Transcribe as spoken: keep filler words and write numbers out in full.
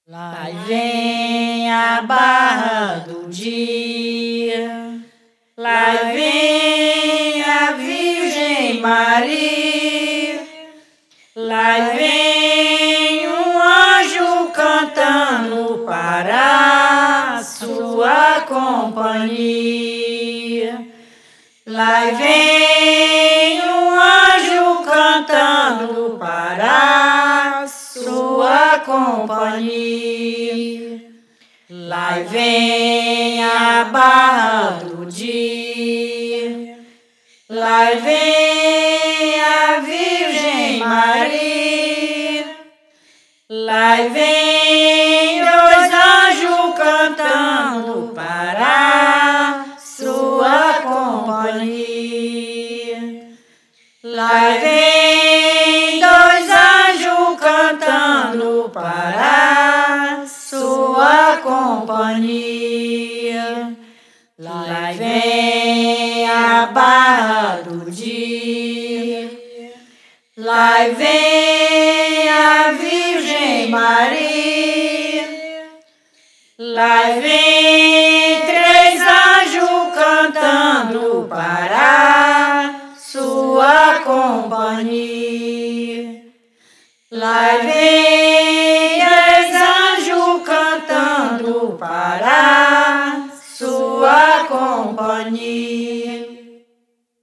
Lá vem a barra do dia, lá vem a Virgem Maria, lá vem um anjo cantando para a sua companhia. Lá vem um anjo cantando para a sua companhia. Lá vem a barra do dia, lá vem a Virgem Maria, lá vem dois anjos cantando para a sua companhia. Lá vem dois anjos cantando para a sua companhia. Lá vem a barra do dia, lá vem a Virgem Maria, lá vem três anjos cantando para a sua companhia. Lá vem três anjos cantando para a sua companhia.